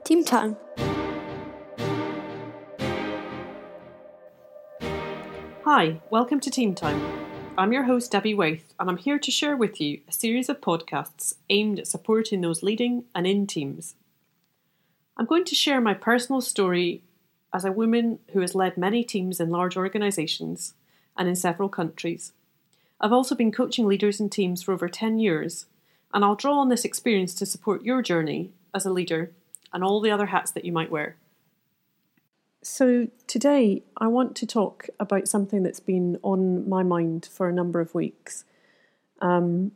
Team Time. Hi, welcome to Team Time. I'm your host Debbie Waith, and I'm here to share with you a series of podcasts aimed at supporting those leading and in teams. I'm going to share my personal story as a woman who has led many teams in large organisations and in several countries. I've also been coaching leaders and teams for over 10 years, and I'll draw on this experience to support your journey as a leader and all the other hats that you might wear. So today I want to talk about something that's been on my mind for a number of weeks. To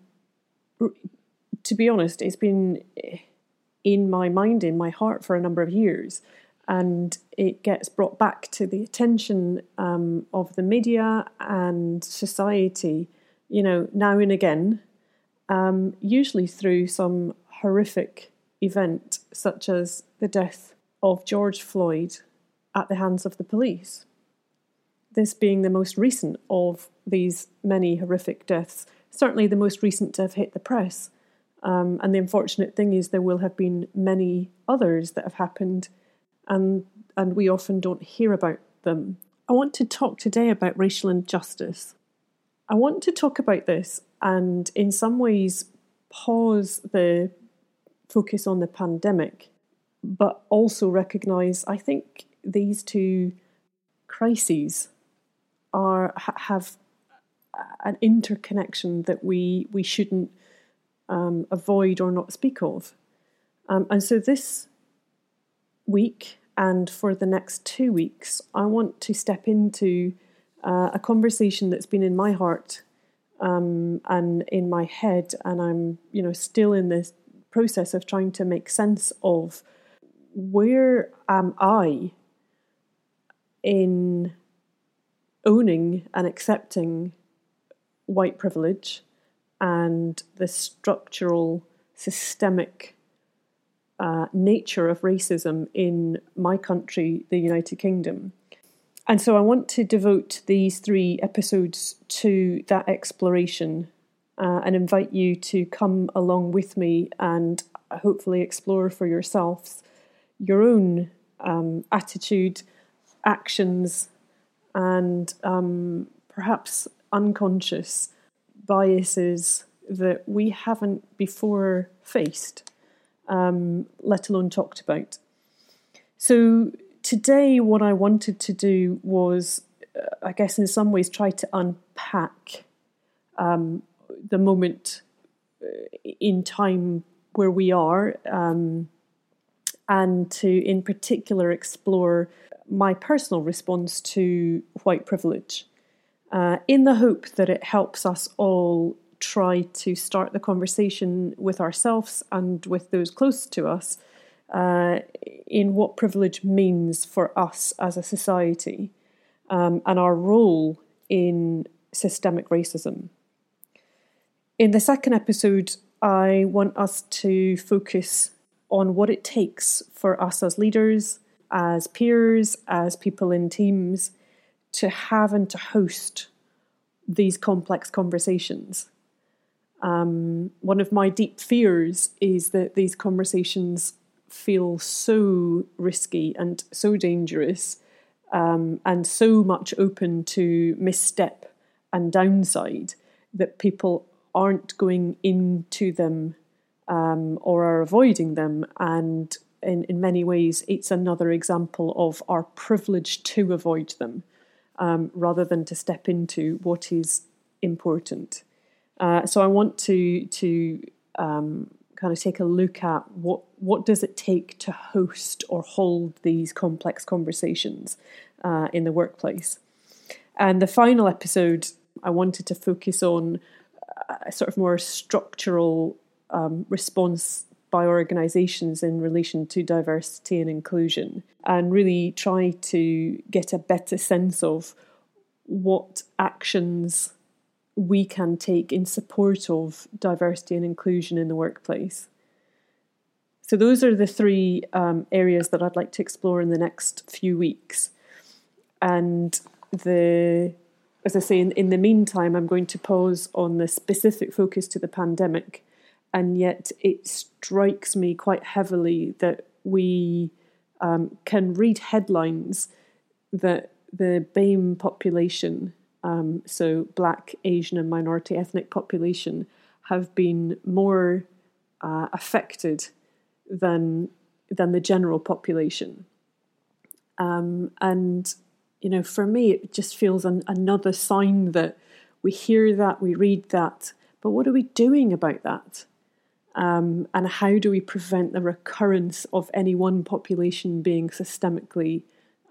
be honest, it's been in my mind, in my heart for a number of years, and it gets brought back to the attention of the media and society, now and again, usually through some horrific event such as the death of George Floyd at the hands of the police. This being the most recent of these many horrific deaths, certainly the most recent to have hit the press. And the unfortunate thing is there will have been many others that have happened, and we often don't hear about them. I want to talk today about racial injustice. I want to talk about this and in some ways pause the focus on the pandemic, but also recognise, I think, these two crises have an interconnection that we shouldn't avoid or not speak of. And so this week and for the next 2 weeks, I want to step into a conversation that's been in my heart and in my head, and I'm still in this process of trying to make sense of where am I in owning and accepting white privilege and the structural, systemic nature of racism in my country, the United Kingdom. And so I want to devote these 3 episodes to that exploration and invite you to come along with me and hopefully explore for yourselves your own attitude, actions, and perhaps unconscious biases that we haven't before faced, let alone talked about. So today what I wanted to do was, I guess in some ways, try to unpack the moment in time where we are, and to in particular explore my personal response to white privilege, in the hope that it helps us all try to start the conversation with ourselves and with those close to us in what privilege means for us as a society, and our role in systemic racism. In the second episode, I want us to focus on what it takes for us as leaders, as peers, as people in teams, to have and to host these complex conversations. One of my deep fears is that these conversations feel so risky and so dangerous, and so much open to misstep and downside that people aren't going into them or are avoiding them. And in many ways, it's another example of our privilege to avoid them rather than to step into what is important. So I want to kind of take a look at what does it take to host or hold these complex conversations in the workplace. And the final episode, I wanted to focus on a sort of more structural response by organisations in relation to diversity and inclusion, and really try to get a better sense of what actions we can take in support of diversity and inclusion in the workplace. So those are the 3 areas that I'd like to explore in the next few weeks. And as I say, in the meantime, I'm going to pause on the specific focus to the pandemic, and yet it strikes me quite heavily that we can read headlines that the BAME population, so Black, Asian and minority ethnic population, have been more affected than the general population. And, for me, it just feels another sign that we hear that, we read that, but what are we doing about that? And how do we prevent the recurrence of any one population being systemically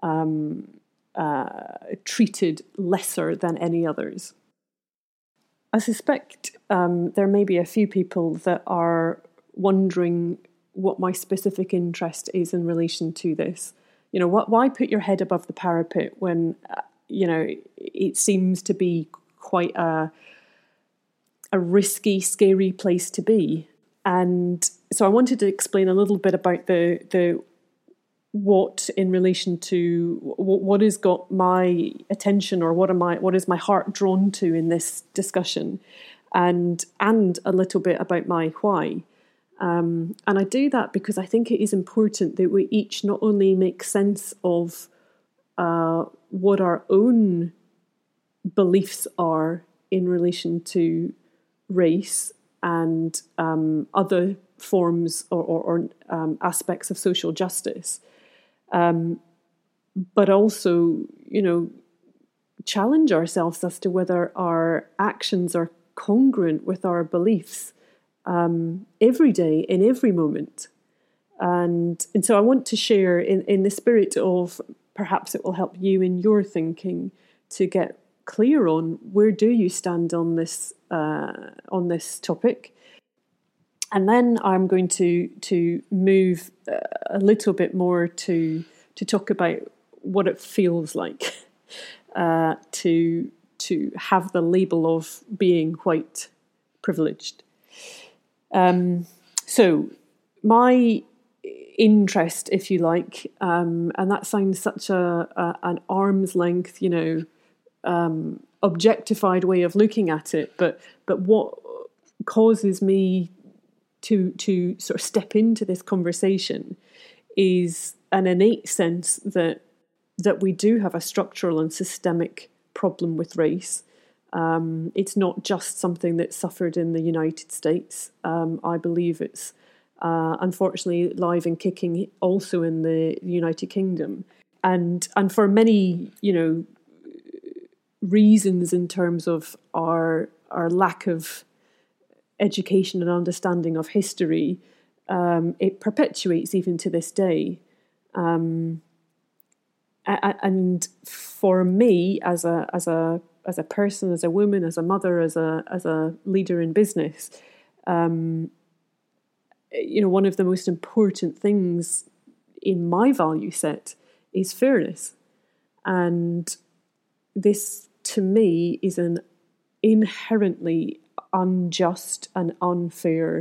treated lesser than any others? I suspect there may be a few people that are wondering what my specific interest is in relation to this. Why put your head above the parapet when, it seems to be quite a risky, scary place to be? And so I wanted to explain a little bit about the what in relation to what has got my attention, or what is my heart drawn to in this discussion, and a little bit about my why. And I do that because I think it is important that we each not only make sense of what our own beliefs are in relation to race and other forms or aspects of social justice, but also, challenge ourselves as to whether our actions are congruent with our beliefs every day, in every moment. And so I want to share in the spirit of, perhaps it will help you in your thinking to get clear on where do you stand on this topic. And then I'm going to move a little bit more to talk about what it feels like to have the label of being white privileged. So my interest, if you like, and that sounds such an arm's length, objectified way of looking at it, but what causes me to sort of step into this conversation is an innate sense that we do have a structural and systemic problem with race. It's not just something that's suffered in the United States. I believe it's unfortunately live and kicking also in the United Kingdom, and for many reasons in terms of our lack of education and understanding of history, it perpetuates even to this day. And for me, as a person, as a woman, as a mother, as a leader in business, one of the most important things in my value set is fairness, and this to me is an inherently unjust and unfair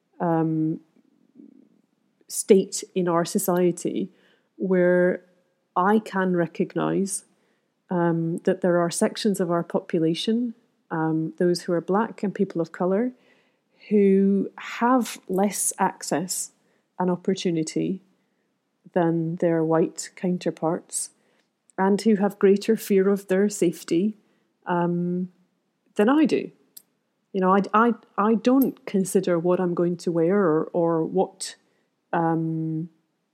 state in our society, where I can recognise that there are sections of our population, those who are Black and people of colour, who have less access and opportunity than their white counterparts, and who have greater fear of their safety than I do. I don't consider what I'm going to wear or what time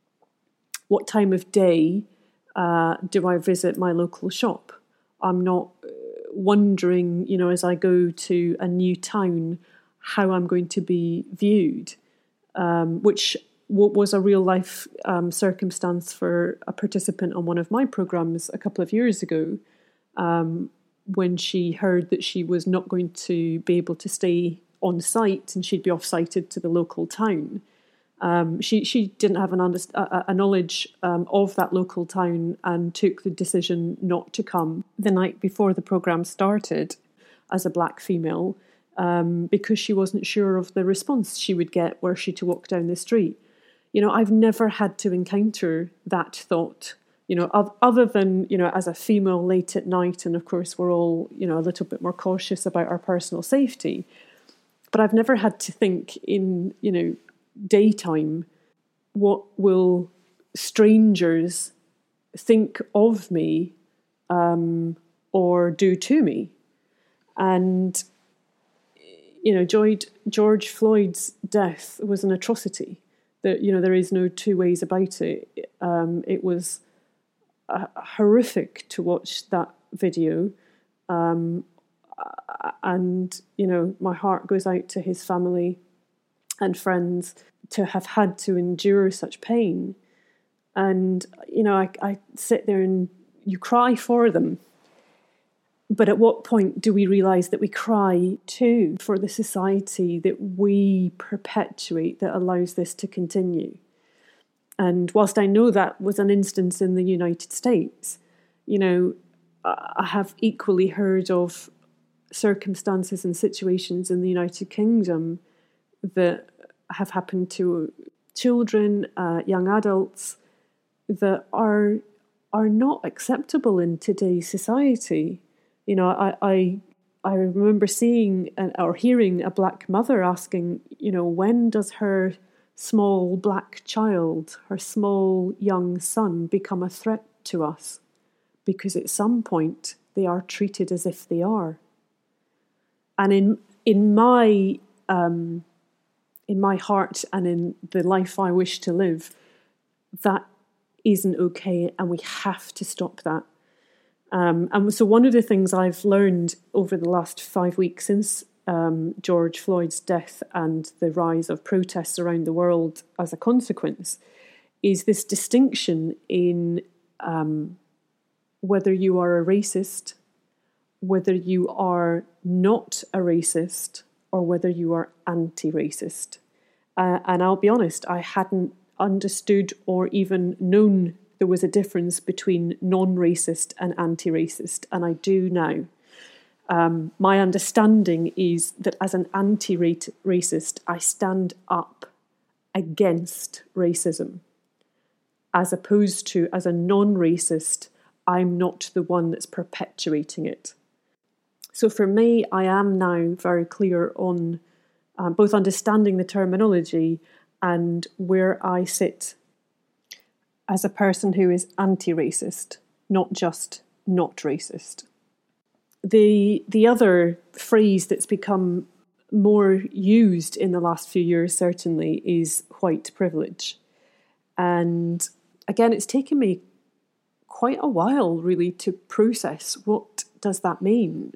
of day do I visit my local shop. I'm not wondering, as I go to a new town, how I'm going to be viewed, which was a real life circumstance for a participant on one of my programs a couple of years ago, when she heard that she was not going to be able to stay on site and she'd be off-sited to the local town. She didn't have a knowledge of that local town and took the decision not to come the night before the programme started as a Black female, because she wasn't sure of the response she would get were she to walk down the street. I've never had to encounter that thought, other than, as a female late at night, and of course we're all, a little bit more cautious about our personal safety. But I've never had to think in, daytime, what will strangers think of me or do to me? And, George Floyd's death was an atrocity. There is no two ways about it. It was horrific to watch that video. And, my heart goes out to his family and friends to have had to endure such pain. And, I sit there and you cry for them. But at what point do we realise that we cry too for the society that we perpetuate that allows this to continue? And whilst I know that was an instance in the United States, I have equally heard of circumstances and situations in the United Kingdom that have happened to children, young adults, that are not acceptable in today's society. I remember seeing or hearing a black mother asking, when does her small black child, her small young son, become a threat to us? Because at some point they are treated as if they are. And in my heart and in the life I wish to live, that isn't okay, and we have to stop that. And so one of the things I've learned over the last 5 weeks since George Floyd's death and the rise of protests around the world as a consequence is this distinction in whether you are a racist, whether you are not a racist, or whether you are anti-racist. And I'll be honest, I hadn't understood or even known there was a difference between non-racist and anti-racist, and I do now. My understanding is that as an anti-racist, I stand up against racism, as opposed to as a non-racist, I'm not the one that's perpetuating it. So for me, I am now very clear on both understanding the terminology and where I sit as a person who is anti-racist, not just not racist. The other phrase that's become more used in the last few years, certainly, is white privilege. And again, it's taken me quite a while, really, to process what does that mean.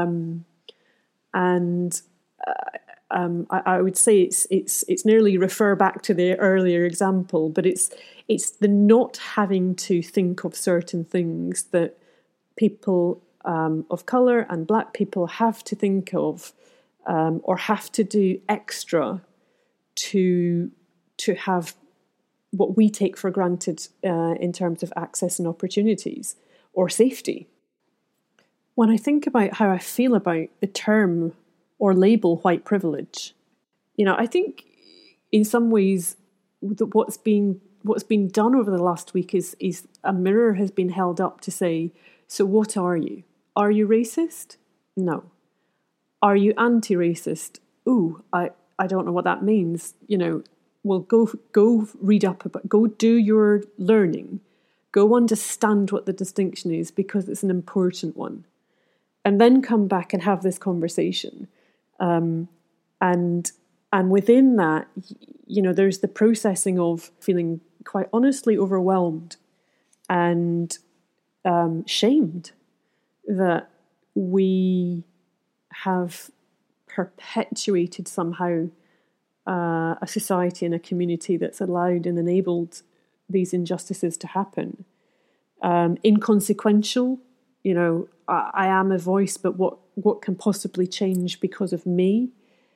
I would say it's nearly refer back to the earlier example, but it's the not having to think of certain things that people of colour and black people have to think of or have to do extra to have what we take for granted in terms of access and opportunities or safety. When I think about how I feel about the term or label white privilege, I think in some ways what's been done over the last week is a mirror has been held up to say, so what are you? Are you racist? No. Are you anti-racist? Ooh, I don't know what that means. Well, go read up about, go do your learning, go understand what the distinction is, because it's an important one, and then come back and have this conversation. And within that, there's the processing of feeling quite honestly overwhelmed and shamed that we have perpetuated somehow a society and a community that's allowed and enabled these injustices to happen. Inconsequential, I am a voice, but what can possibly change because of me?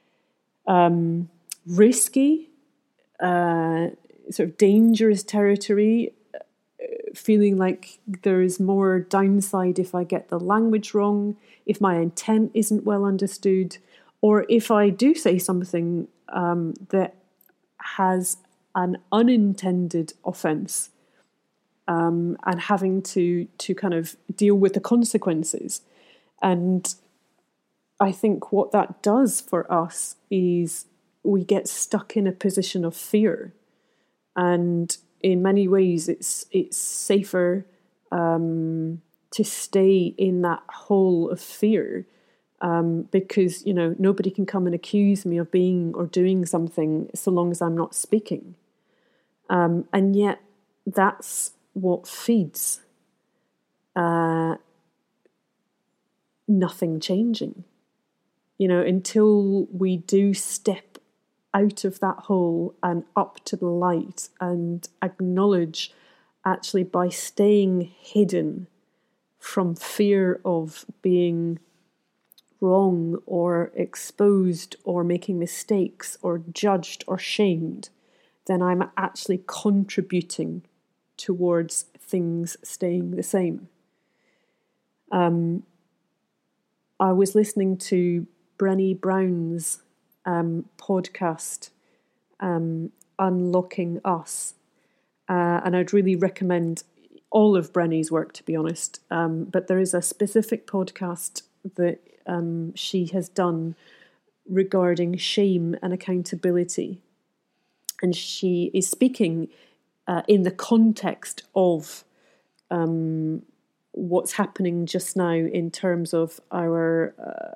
Risky, sort of dangerous territory, feeling like there is more downside if I get the language wrong, if my intent isn't well understood, or if I do say something that has an unintended offence, and having to kind of deal with the consequences. And I think what that does for us is we get stuck in a position of fear. And in many ways, it's safer to stay in that hole of fear, because, nobody can come and accuse me of being or doing something so long as I'm not speaking. And yet that's what feeds nothing changing. Until we do step out of that hole and up to the light and acknowledge, actually, by staying hidden from fear of being wrong or exposed or making mistakes or judged or shamed, then I'm actually contributing towards things staying the same. I was listening to Brené Brown's podcast, Unlocking Us, and I'd really recommend all of Brené's work, to be honest, but there is a specific podcast that she has done regarding shame and accountability, and she is speaking in the context of what's happening just now in terms of our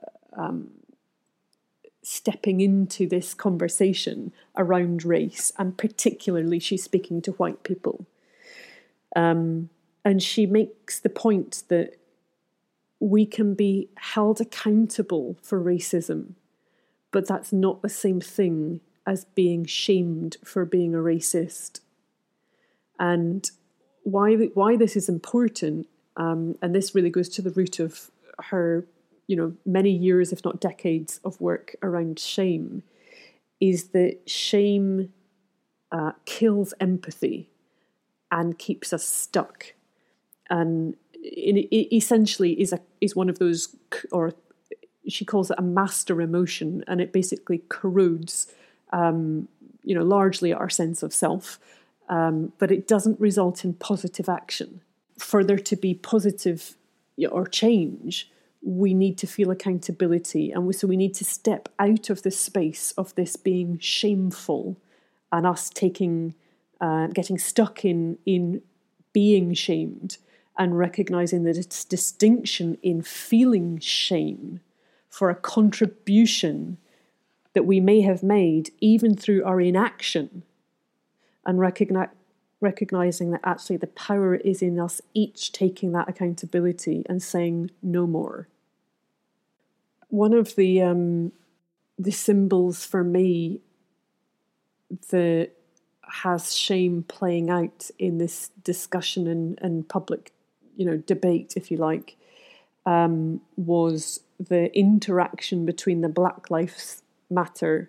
stepping into this conversation around race, and particularly she's speaking to white people. And she makes the point that we can be held accountable for racism, but that's not the same thing as being shamed for being a racist. And why this is important, and this really goes to the root of her, many years, if not decades, of work around shame, is that shame kills empathy and keeps us stuck, and it essentially is one of those, or she calls it a master emotion, and it basically corrodes, largely our sense of self, but it doesn't result in positive action. For there to be positive or change, we need to feel accountability, and so we need to step out of the space of this being shameful and us getting stuck in being shamed, and recognizing that it's distinction in feeling shame for a contribution that we may have made even through our inaction, and recognizing that actually the power is in us each taking that accountability and saying no more. One of the symbols for me that has shame playing out in this discussion and public, debate, if you like, was the interaction between the Black Lives Matter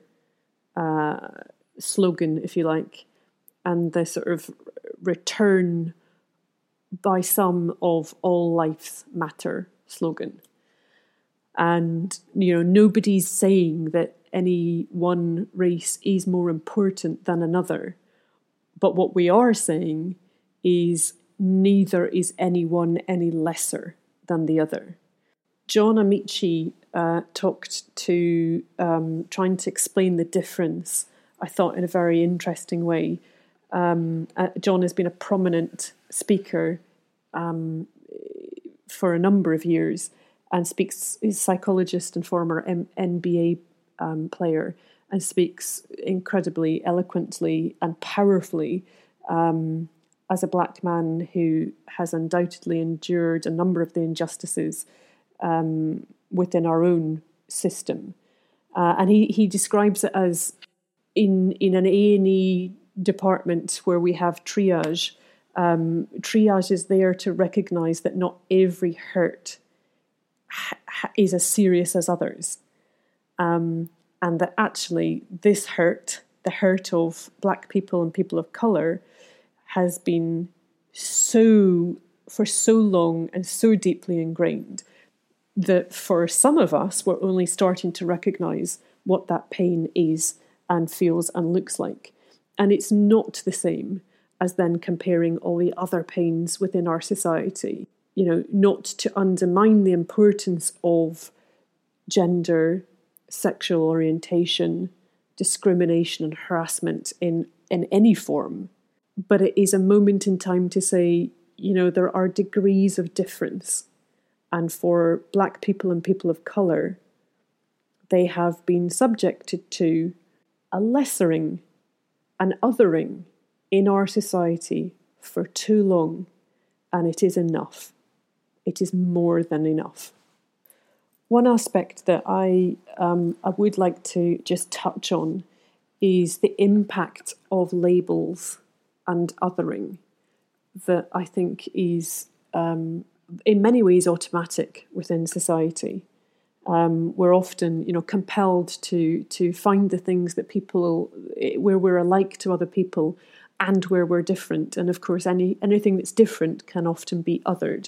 slogan, if you like, and the sort of return by some of all lives matter slogan. And, nobody's saying that any one race is more important than another. But what we are saying is neither is anyone any lesser than the other. John Amici talked to trying to explain the difference, I thought, in a very interesting way. John has been a prominent speaker for a number of years, and he's a psychologist and former NBA player, and speaks incredibly eloquently and powerfully as a black man who has undoubtedly endured a number of the injustices within our own system. And he describes it as in an A&E department where we have triage. Triage is there to recognise that not every hurt is as serious as others. And that actually this hurt, the hurt of black people and people of colour, has been for so long and so deeply ingrained that for some of us, we're only starting to recognise what that pain is and feels and looks like. And it's not the same as then comparing all the other pains within our society. Not to undermine the importance of gender, sexual orientation, discrimination and harassment in any form, but it is a moment in time to say, there are degrees of difference. And for Black people and people of colour, they have been subjected to a lessering, an othering in our society for too long, and it is enough. It is more than enough. One aspect that I would like to just touch on is the impact of labels and othering that I think is in many ways automatic within society. We're often, compelled to find the things that people, where we're alike to other people and where we're different. And of course, anything that's different can often be othered.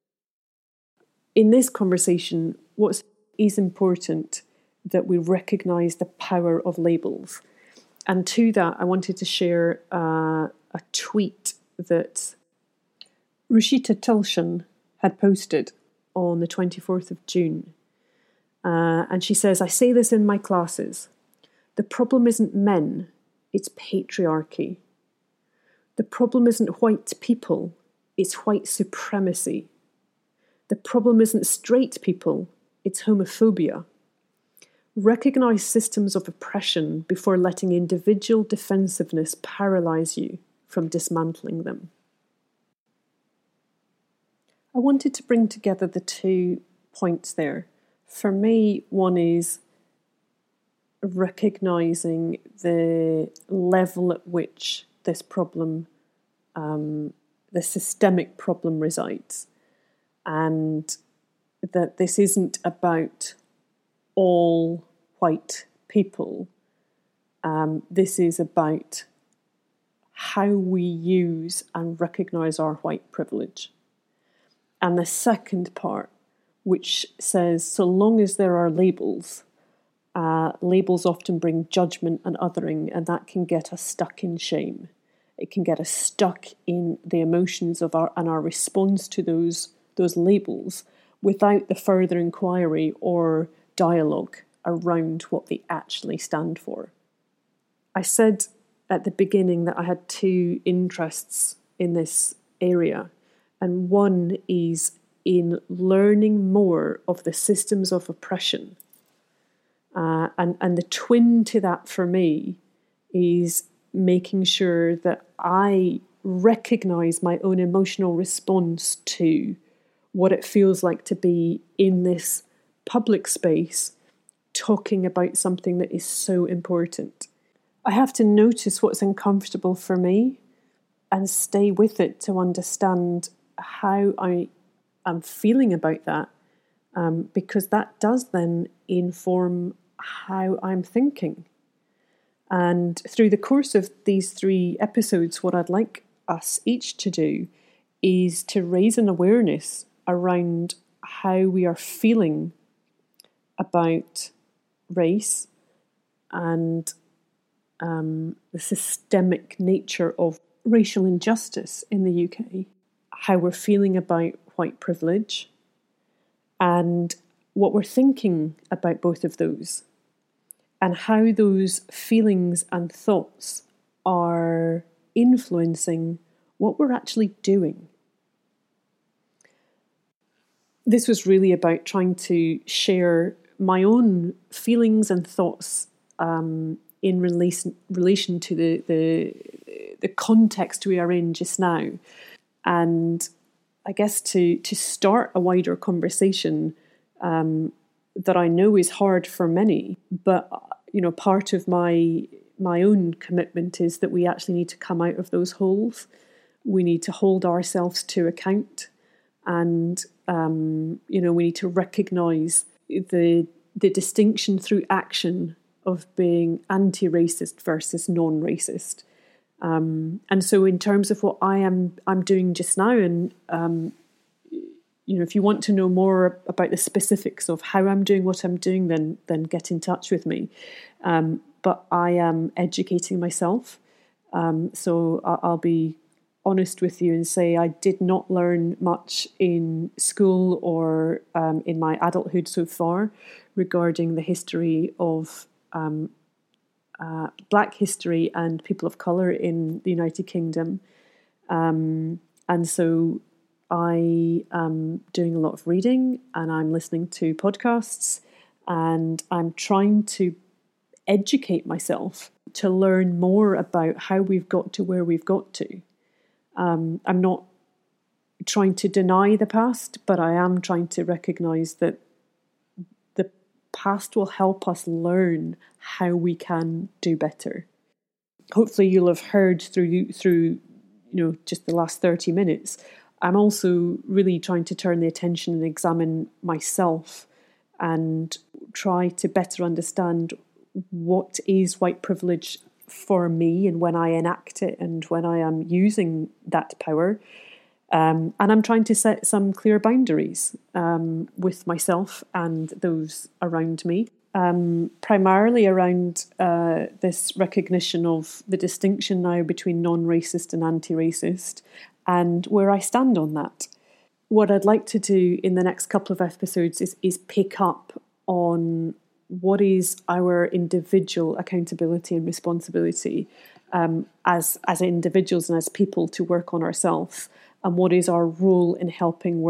In this conversation, what is important that we recognise the power of labels. And to that, I wanted to share a tweet that Rushita Tilshun had posted on the 24th of June. And she says, "I say this in my classes. The problem isn't men, it's patriarchy. The problem isn't white people, it's white supremacy. The problem isn't straight people, it's homophobia. Recognise systems of oppression before letting individual defensiveness paralyse you from dismantling them." I wanted to bring together the 2 points there. For me, one is recognising the level at which this problem, the systemic problem resides, and that this isn't about all white people. This is about how we use and recognise our white privilege. And the second part, which says, so long as there are labels, labels often bring judgment and othering, and that can get us stuck in shame. It can get us stuck in the emotions of our response to those labels without the further inquiry or dialogue around what they actually stand for. I said at the beginning that I had 2 interests in this area, and one is in learning more of the systems of oppression. And the twin to that for me is making sure that I recognise my own emotional response to what it feels like to be in this public space talking about something that is so important. I have to notice what's uncomfortable for me and stay with it to understand how I am feeling about that, because that does then inform how I'm thinking. And through the course of these 3 episodes, what I'd like us each to do is to raise an awareness around how we are feeling about race and the systemic nature of racial injustice in the UK, how we're feeling about white privilege, and what we're thinking about both of those, and how those feelings and thoughts are influencing what we're actually doing. This was really about trying to share my own feelings and thoughts in relation to the context we are in just now. And I guess to start a wider conversation that I know is hard for many, but part of my own commitment is that we actually need to come out of those holes. We need to hold ourselves to account, and we need to recognise the distinction through action of being anti-racist versus non-racist. And so in terms of what I'm doing just now, and if you want to know more about the specifics of how I'm doing what I'm doing, then get in touch with me. But I am educating myself. So I'll be honest with you and say I did not learn much in school or in my adulthood so far regarding the history of Black history and people of colour in the United Kingdom. And so I am doing a lot of reading and I'm listening to podcasts and I'm trying to educate myself to learn more about how we've got to where we've got to. I'm not trying to deny the past, but I am trying to recognise that the past will help us learn how we can do better. Hopefully you'll have heard through just the last 30 minutes, I'm also really trying to turn the attention and examine myself and try to better understand what is white privilege for me and when I enact it and when I am using that power. And I'm trying to set some clear boundaries with myself and those around me. Primarily around this recognition of the distinction now between non-racist and anti-racist and where I stand on that. What I'd like to do in the next couple of episodes is pick up on what is our individual accountability and responsibility as individuals and as people to work on ourselves, and what is our role in helping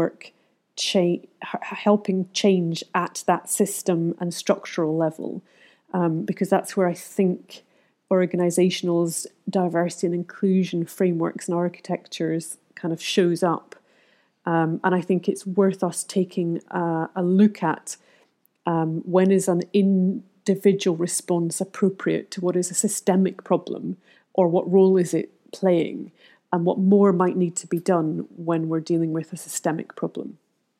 change at that system and structural level, because that's where I think organisational diversity and inclusion frameworks and architectures kind of shows up. And I think it's worth us taking a look at when is an individual response appropriate to what is a systemic problem, or what role is it playing, and what more might need to be done when we're dealing with a systemic problem.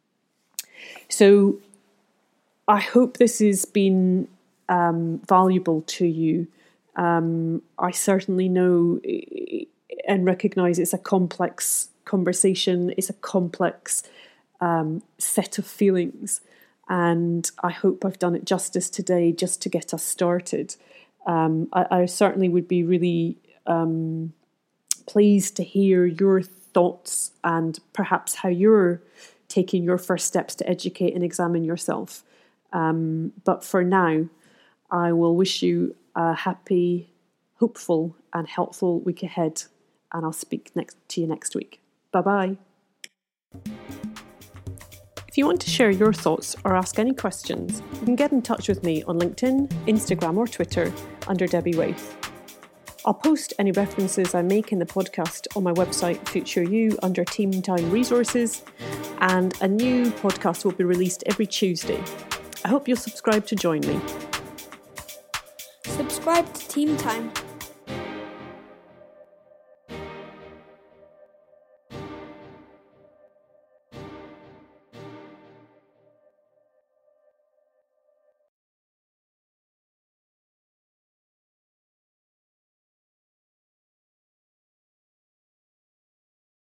So I hope this has been valuable to you. I certainly know and recognise it's a complex conversation, it's a complex set of feelings, and I hope I've done it justice today just to get us started. I certainly would be really pleased to hear your thoughts and perhaps how you're taking your first steps to educate and examine yourself. But for now, I will wish you a happy, hopeful and helpful week ahead, and I'll speak to you next week. Bye-bye. If you want to share your thoughts or ask any questions, you can get in touch with me on LinkedIn, Instagram or Twitter under Debbie Waith. I'll post any references I make in the podcast on my website Future You under Team Time Resources, and a new podcast will be released every Tuesday. I hope you'll subscribe to join me. Subscribe to Team Time.